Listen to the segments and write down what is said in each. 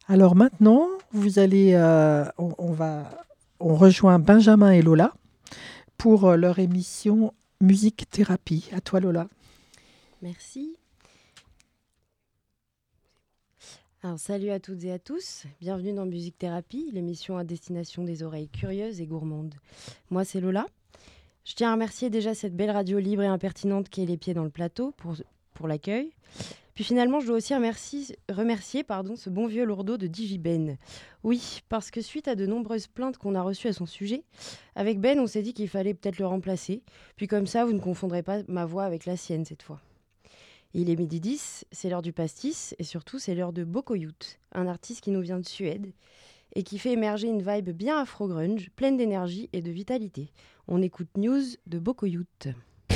Alors maintenant, on rejoint Benjamin et Lola pour leur émission Musique Thérapie. À toi Lola. Merci. Alors, salut à toutes et à tous. Bienvenue dans Musique Thérapie, l'émission à destination des oreilles curieuses et gourmandes. Moi, c'est Lola. Je tiens à remercier déjà cette belle radio libre et impertinente qui est les pieds dans le plateau pour l'accueil. Puis finalement, je dois aussi remercier ce bon vieux lourdeau de DJ Ben. Oui, parce que suite à de nombreuses plaintes qu'on a reçues à son sujet, avec Ben, on s'est dit qu'il fallait peut-être le remplacer. Puis comme ça, vous ne confondrez pas ma voix avec la sienne cette fois. Il est 12h10, c'est l'heure du pastis et surtout c'est l'heure de Bokoyut, un artiste qui nous vient de Suède et qui fait émerger une vibe bien afro-grunge, pleine d'énergie et de vitalité. On écoute News de Bokoyut.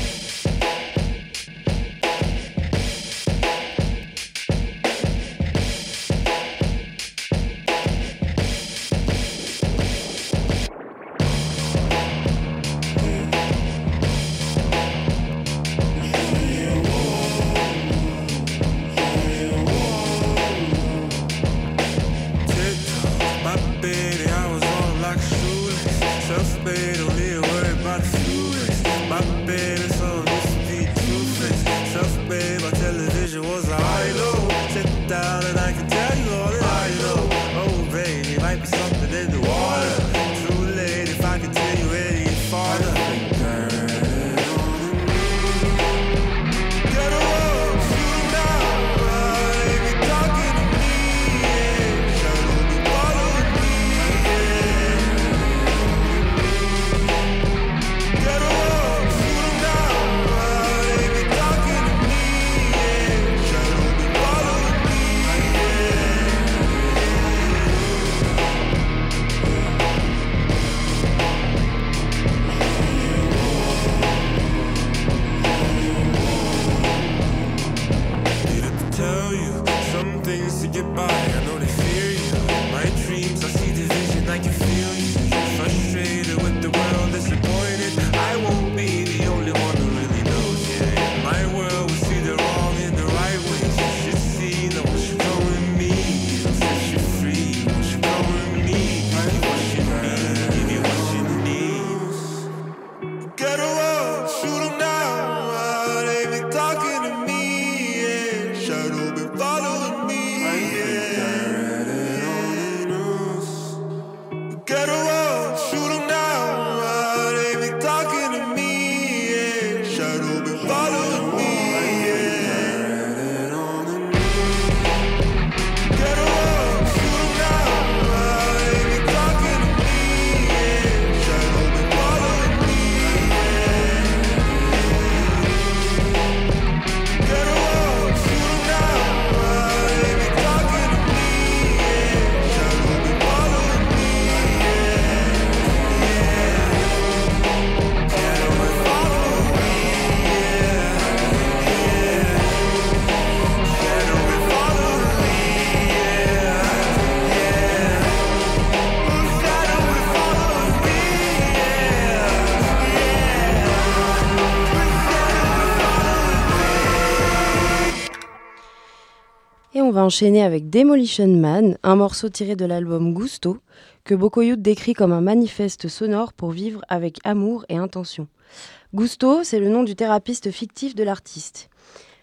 On va enchaîner avec Demolition Man, un morceau tiré de l'album Gusto, que Bokoyut décrit comme un manifeste sonore pour vivre avec amour et intention. Gusto, c'est le nom du thérapeute fictif de l'artiste.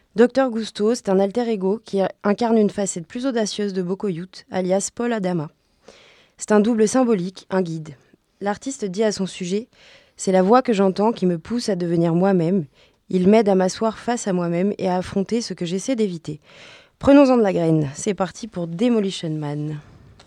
Dr Gusto, c'est un alter ego qui incarne une facette plus audacieuse de Bokoyut, alias Paul Adama. C'est un double symbolique, un guide. L'artiste dit à son sujet « C'est la voix que j'entends qui me pousse à devenir moi-même. Il m'aide à m'asseoir face à moi-même et à affronter ce que j'essaie d'éviter. » Prenons-en de la graine, c'est parti pour Demolition Man.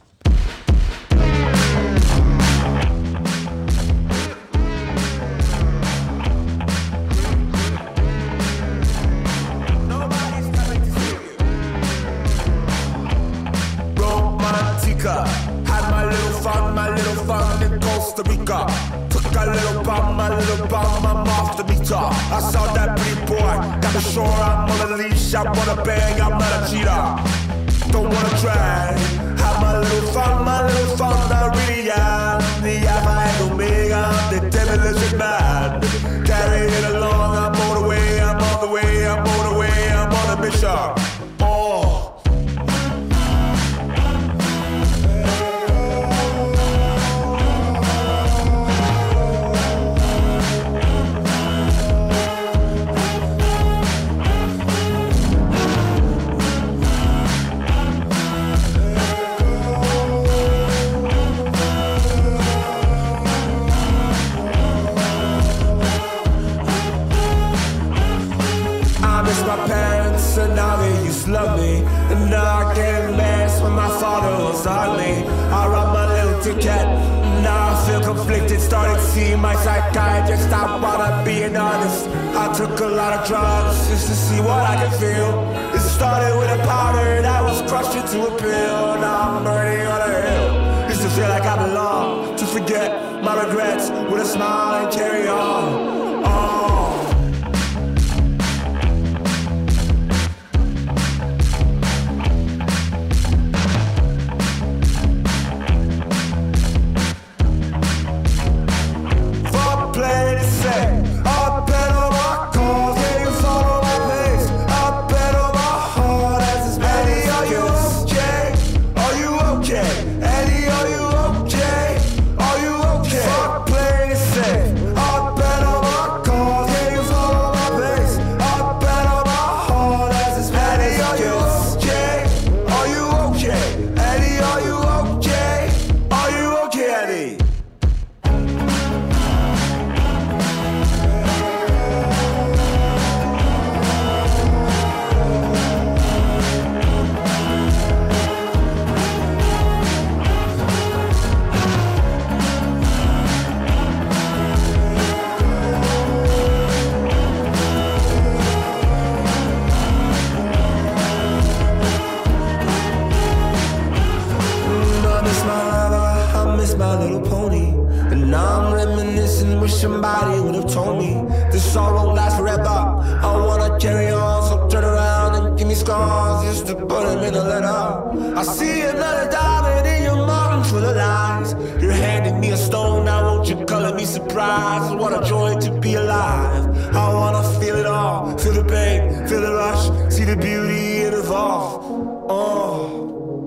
Romantica, had my little fun in Costa Rica. Took a little bomb, I'm off the meter. I saw that pretty boy, got me sure I'm on a leash. I wanna bang, I'm not a cheater. Don't wanna try. Have my little fun, I really am. The Alpha and Omega, the devil is mad. Carry it along, I'm on the way, I'm on the way, I'm on the way, I'm on a mission. Oh. suddenly I run my little ticket. Now I feel conflicted, started seeing my psychiatrist. I wanna be an artist. I took a lot of drugs just to see what I could feel. It started with a powder that was crushed into a pill. Now I'm burning on a hill. Used to feel like I belong, to forget my regrets with a smile and carry on. Somebody would have told me this sorrow lasts forever. I wanna carry on, so turn around and give me scars just to put them in a letter. I see another diamond in your mind full of lies. You're handing me a stone, now won't you color me surprised? What a joy to be alive. I wanna feel it all, feel the pain, feel the rush, see the beauty and evolve. Oh.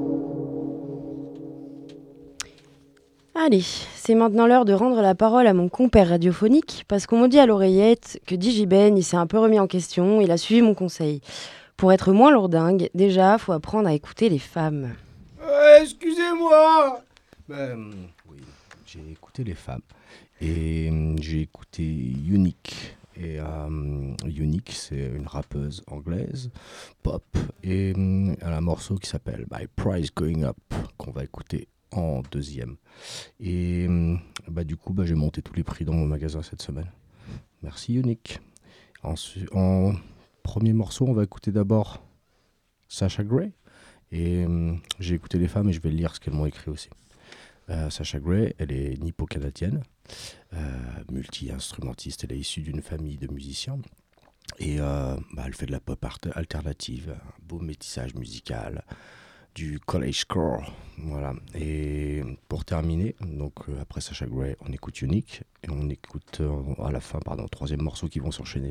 Allez, c'est maintenant l'heure de rendre la parole à mon compère radiophonique, parce qu'on m'a dit à l'oreillette que DJ Ben, il s'est un peu remis en question, il a suivi mon conseil. Pour être moins lourdingue, déjà, faut apprendre à écouter les femmes. Excusez-moi. Oui, j'ai écouté les femmes, et j'ai écouté Unique. Et Unique, c'est une rappeuse anglaise, pop, et elle a un morceau qui s'appelle My Price Going Up, qu'on va écouter en deuxième. Et du coup, j'ai monté tous les prix dans mon magasin cette semaine. Merci Unique. En premier morceau, on va écouter d'abord Sasha Grey. Et j'ai écouté les femmes et je vais lire ce qu'elles m'ont écrit aussi. Sasha Grey, elle est nippo-canadienne, multi-instrumentiste. Elle est issue d'une famille de musiciens. Et elle fait de la pop alternative, un beau métissage musical, du collagecore, voilà. Et pour terminer, donc après Sasha Grey, on écoute Unique et on écoute à la fin, troisième morceau qui vont s'enchaîner.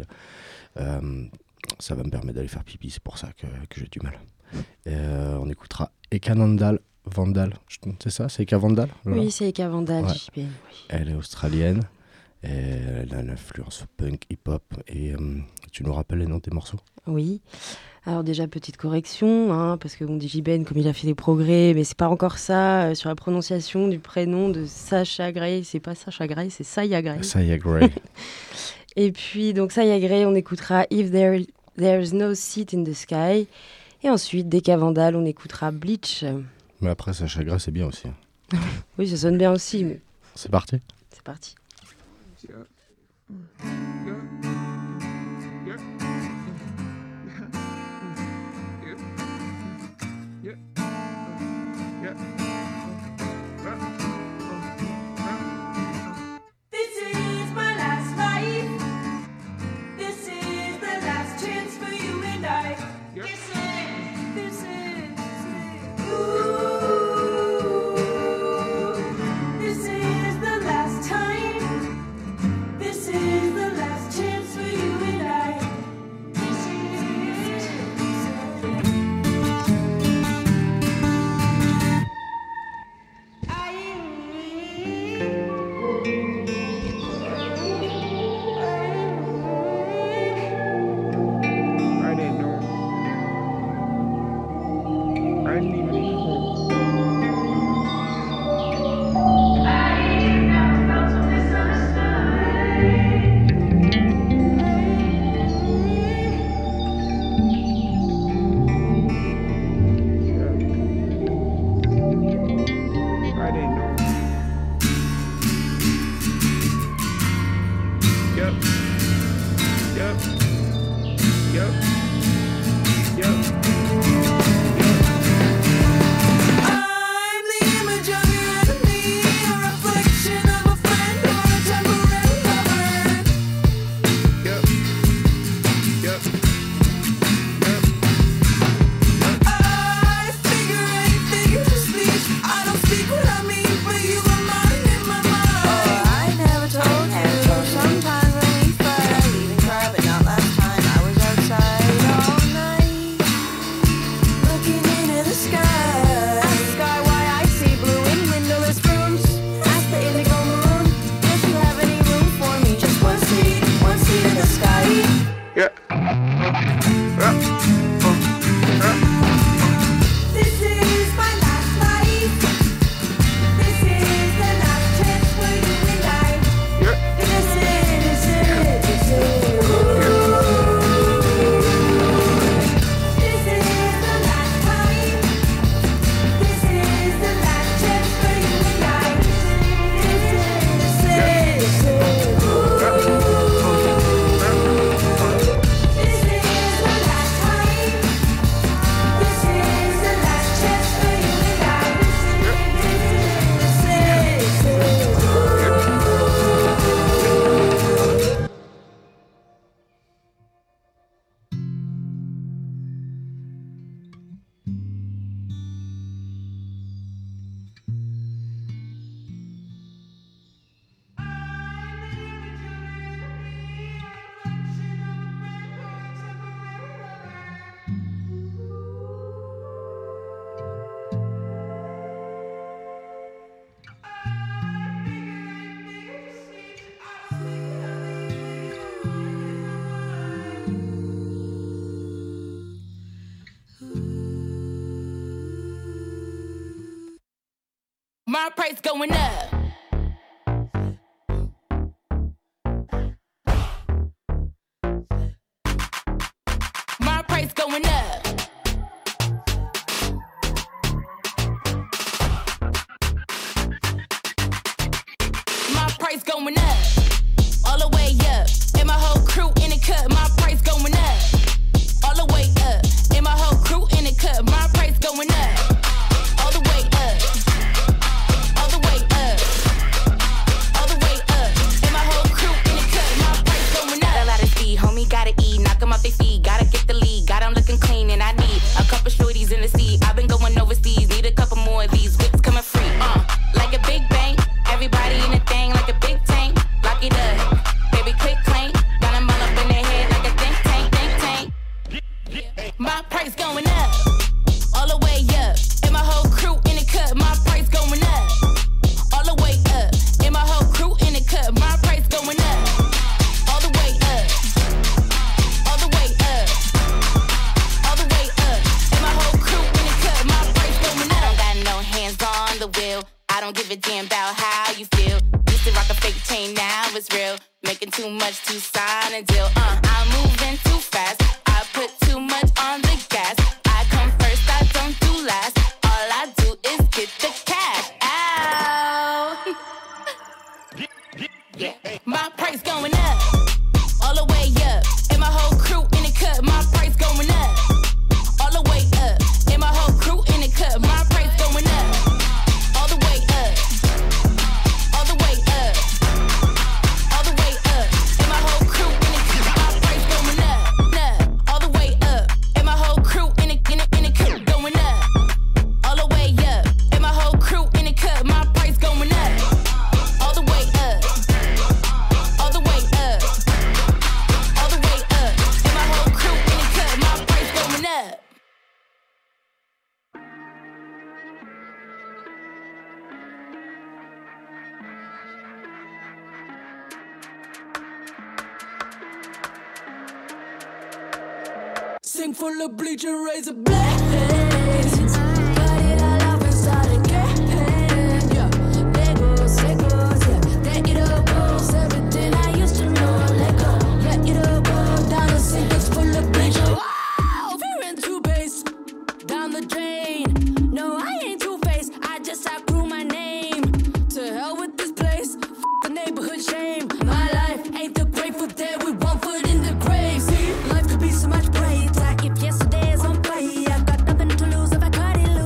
Ça va me permettre d'aller faire pipi, c'est pour ça que j'ai du mal. On écoutera Eka Vandal, c'est ça, c'est Eka Vandal? Oui, c'est Eka Vandal. Ouais. Oui. Elle est australienne, elle a une influence punk, hip-hop. Et tu nous rappelles les noms des morceaux? Oui. Alors déjà, petite correction, parce que DJ Ben, comme il a fait des progrès, mais c'est pas encore ça, sur la prononciation du prénom de Sasha Grey, c'est pas Sasha Grey, c'est Saya Grey. Saya Grey. Et puis, donc Saya Grey, on écoutera If There's No Seat in the Sky. Et ensuite, Eka Vandal, on écoutera Bleach. Mais après, Sasha Grey, c'est bien aussi. Oui, ça sonne bien aussi. Mais... C'est parti. C'est parti. my price going up. My price going up. My price going up. All the way up. And my whole crew in the cut. My price going up. All the way up. And my whole crew in the cut. My price going up. All the way up. All the way up. All the way up. And my whole crew in the cut. My price going up. Got a lot of speed, homie, gotta eat. Knock 'em off their feet. Gotta get the lead. Got 'em looking clean and I need a couple shorties in the seat. I've been going overseas. Need a couple more of these whips coming free. Like a big bang. Everybody in the thing like a big tank. Lock it up. Baby, quick clank. Got 'em all up in their head like a think tank, think tank. My price going up. All the way up. And my whole crew in the cut. My price going up. All the way up. And my whole crew in the cut. My price going up. All the way up. All the way up. All the way up. And my whole crew in the cut. My price going up. I don't got no hands on the wheel. I don't give a damn about how you feel. Used to rock a fake chain, now it's real. Making too much to sign a deal. I'm moving too fast. I put too much on the gas. I come first, I don't do last. All I do is get the cash. Ow. Yeah. My price going up. All the way up. And my whole crew in the cut. My price going up. All the way up. And my whole crew in the cut. My price going up. All the way up. All the way up. All the way up. And my whole crew in the cut. My price going up. All the way up. And my whole crew in the cut going up. All the way up. And my whole crew in the cut. My price going up. All the way up. All the way up. All the way up. And my whole crew in the cut. My price going up. Sink full of bleach and razor blades. Got it all off inside again. Yeah, there goes, yeah. There it all goes. Everything I used to know, let go. Let it all go. Down the sink, it's full of bleach. Wow, fear and two-base. Down the drain. No, I ain't two-faced. I just outgrew my name. To hell with this place. The neighborhood shame. My life ain't the grateful dead with one foot in the grave. See, life could be so much brighter if yesterday is on fire. Got nothing to lose if I cut it loose.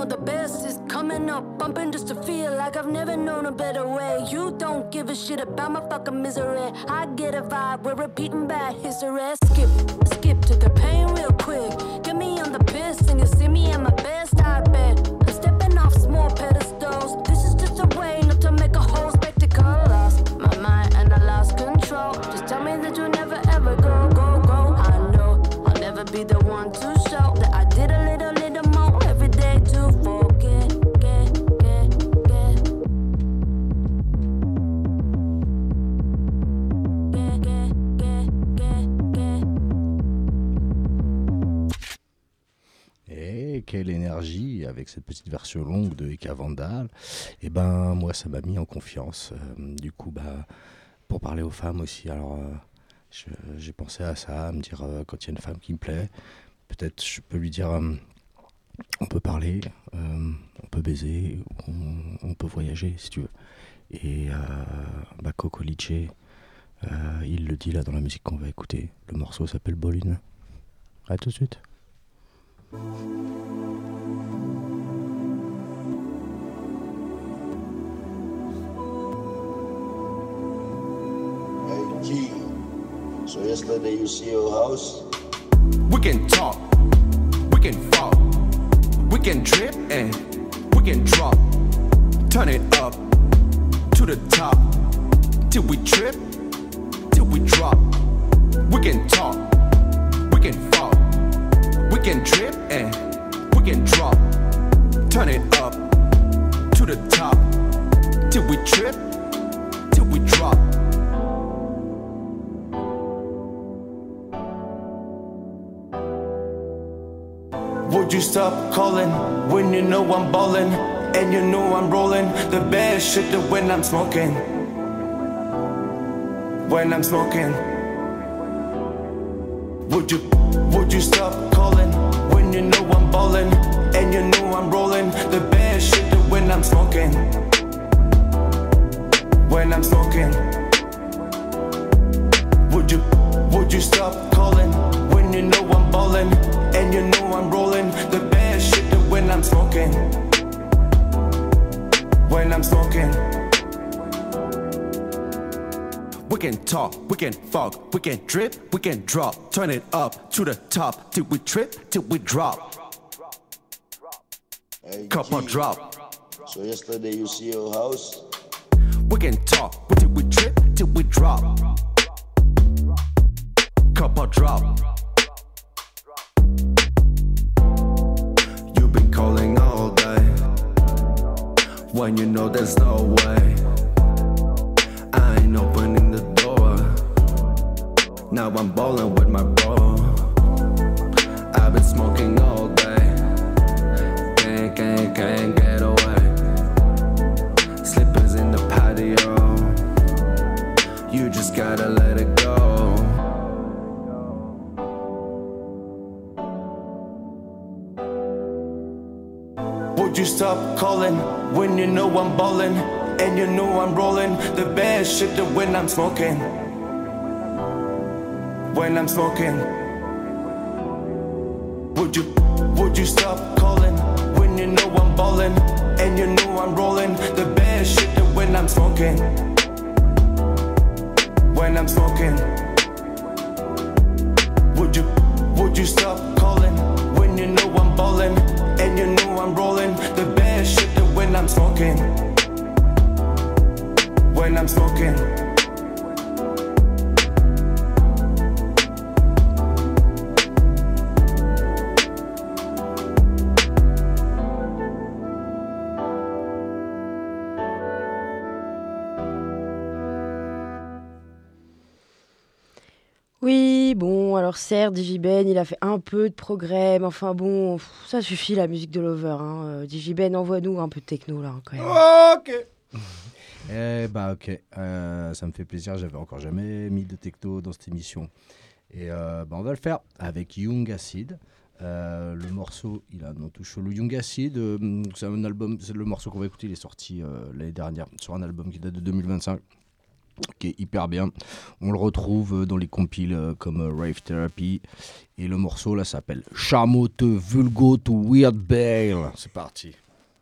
know the best is coming up, bumping just to feel like I've never known a better way. You don't give a shit about my fucking misery. I get a vibe, we're repeating bad history. Skip to the pain real quick. Get me on the piss and you see me at my best, I bet. I'm stepping off small pedestals. This is just a way not to make a whole spectacle. Lost my mind and I lost control. Just tell me that you'll never ever go, go, go. I know I'll never be the one to show that I did a little more every day to forget, get. Et quelle énergie avec cette petite version longue de Eka Vandal. Et ben moi ça m'a mis en confiance. Du coup pour parler aux femmes aussi. Alors j'ai pensé à ça, à me dire quand il y a une femme qui me plaît, peut-être je peux lui dire on peut parler, on peut baiser, on peut voyager si tu veux. Et Coco Liche, il le dit là dans la musique qu'on va écouter. Le morceau s'appelle Bolin. À tout de suite. Hey G, so yesterday you see your house? We can talk, we can fuck, we can drip and we can drop. Turn it up to the top till we trip, till we drop. We can talk, we can fuck, we can drip and we can drop. Turn it up to the top till we trip, till we drop. Would you stop calling when you know I'm ballin'? And you know I'm rollin' the best shit that when I'm smoking. When I'm smoking. Would you stop calling when you know I'm ballin'? And you know I'm rollin' the best shit that when I'm smoking. When I'm smoking. Would you stop calling when you know I'm ballin'? And you know I'm rollin' the best shit that when I'm smoking. When I'm smoking. We can talk, we can fuck, we can drip, we can drop. Turn it up to the top till we trip, till we drop. Hey Cup on G, drop. so yesterday you see your house? We can talk till we trip, till we drop. Cup on drop. You've been calling all day when you know there's no way. I ain't opening the door. Now I'm ballin' with my bro. I've been smoking all day. Can't get away. Slippers in the patio. You just gotta let it go. Would you stop calling when you know I'm ballin'? And you know I'm rollin' the best shit that when I'm smoking. When I'm smoking. Would you stop calling when you know I'm ballin'? And you know I'm rollin' the best shit that when I'm smoking. When I'm smoking. Would you stop calling when you know I'm ballin'? And you know I'm rollin' the best shit that when I'm smoking. When I'm smoking. Oui, bon, alors certes, DigiBen, il a fait un peu de progrès, mais enfin bon, ça suffit la musique de Lover. Hein. DigiBen, envoie-nous un peu de techno là, quand même. Ok. Ok, ça me fait plaisir, j'avais encore jamais mis de techno dans cette émission. Et on va le faire avec Young Acid. Le morceau, il a un nom tout chelou. Young Acid, c'est un album, c'est le morceau qu'on va écouter, il est sorti l'année dernière sur un album qui date de 2025. qui est hyper bien. On le retrouve dans les compiles comme Rave Therapy. Et le morceau là s'appelle Chamote Vulgo to Weird Bale. C'est parti.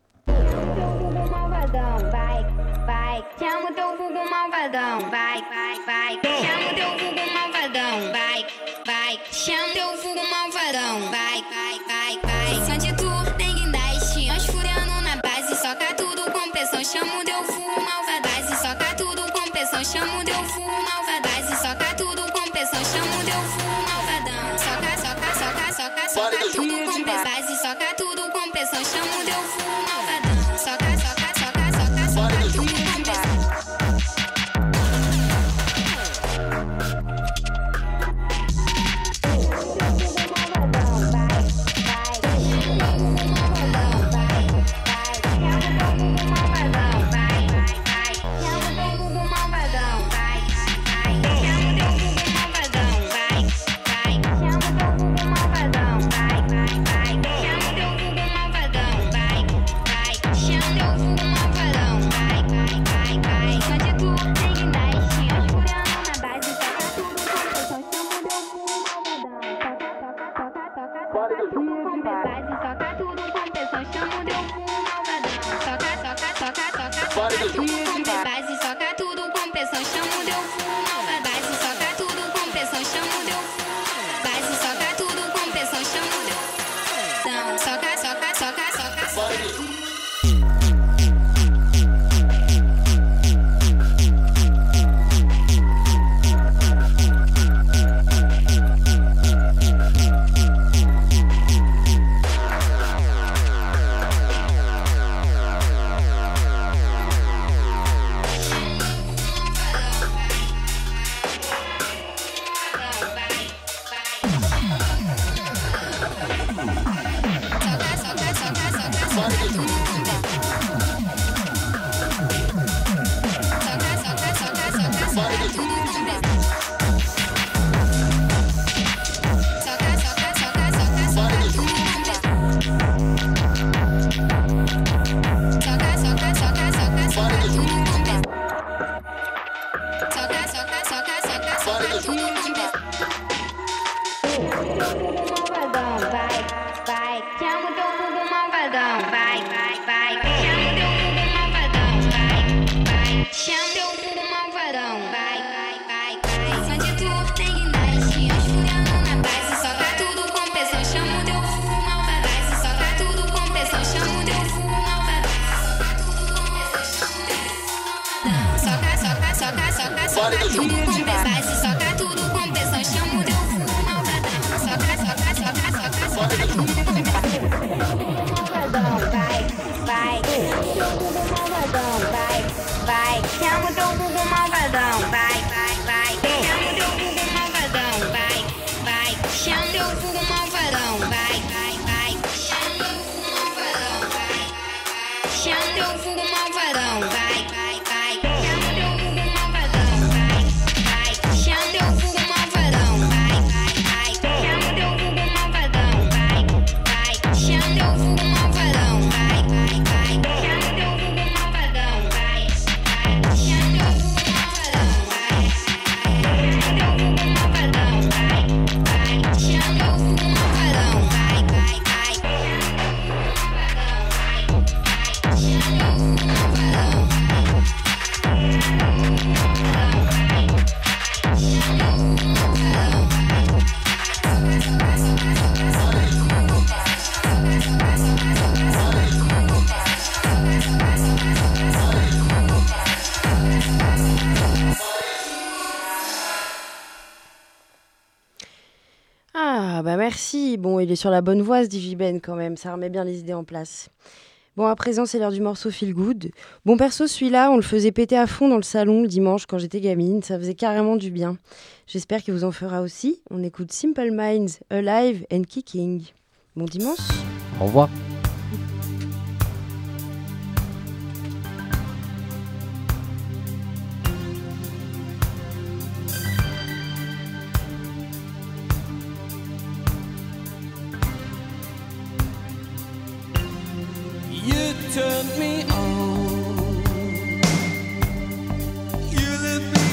Chama o teu vulgo malvadão, vai, vai, vai. Chama o teu vulgo malvadão, vai, vai. Chama o teu vulgo malvadão, vai, vai, vai, vai. Sante tu, ninguém dá estima, furando na base, soca tudo com pressão. Chama o teu vulgo malvadão, soca tudo com pressão. Chama o teu vulgo malvadão, soca tudo com pressão. Chama o teu vulgo malvadão, soca, soca, soca, soca, soca tudo com pressão. Soca tudo com pressão. Chama o teu vulgo malvadão, soca, soca, soca, soca, soca tudo com pressão. Merci. Bon, il est sur la bonne voie, ce DJ Ben, quand même. Ça remet bien les idées en place. Bon, à présent, c'est l'heure du morceau Feel Good. Bon, perso, celui-là, on le faisait péter à fond dans le salon le dimanche quand j'étais gamine. Ça faisait carrément du bien. J'espère qu'il vous en fera aussi. On écoute Simple Minds, Alive and Kicking. Bon dimanche. Au revoir. Turn me on. You let me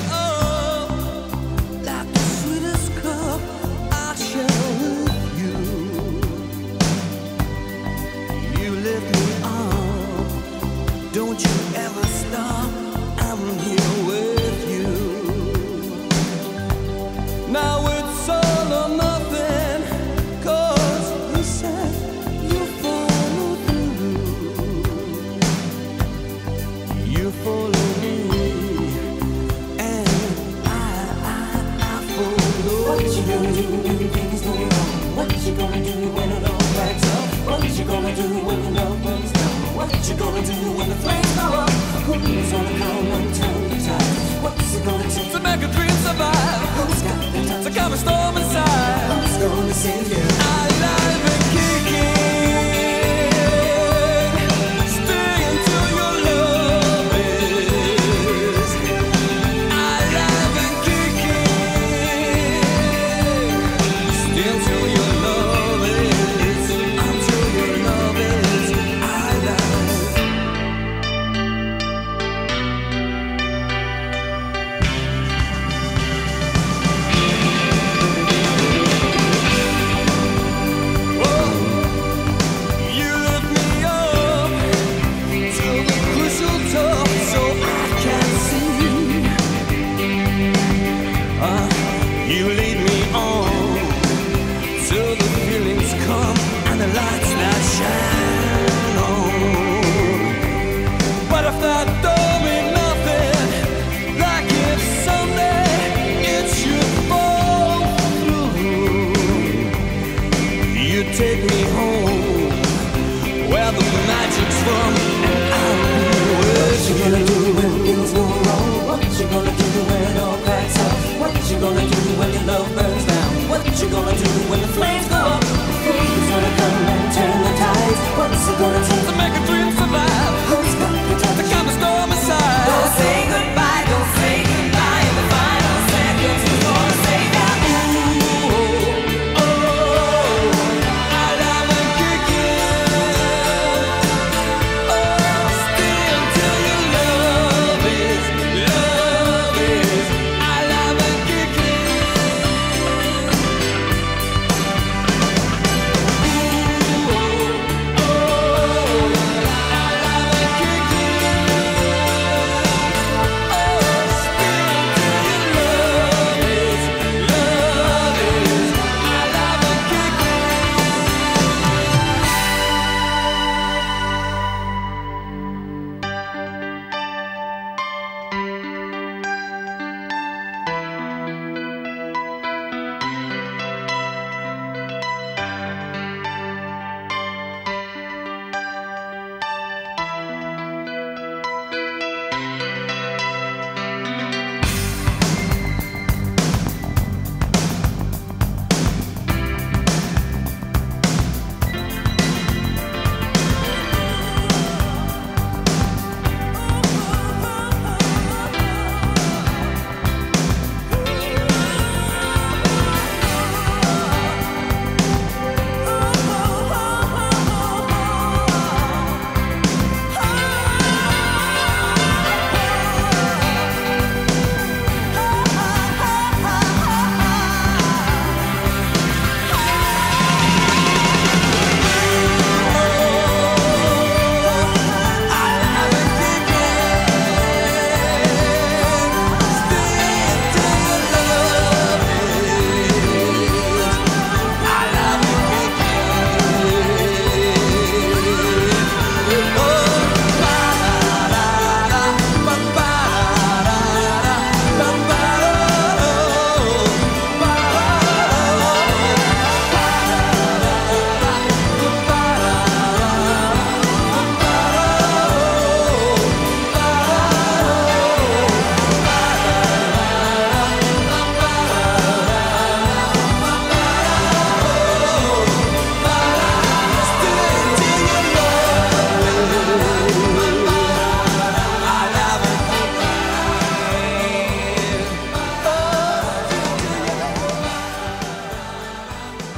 take me home where the magic's from. What you gonna do when things go wrong? What you gonna do when it all cracks up? What you gonna do when your love burns down? What you gonna do when the flames go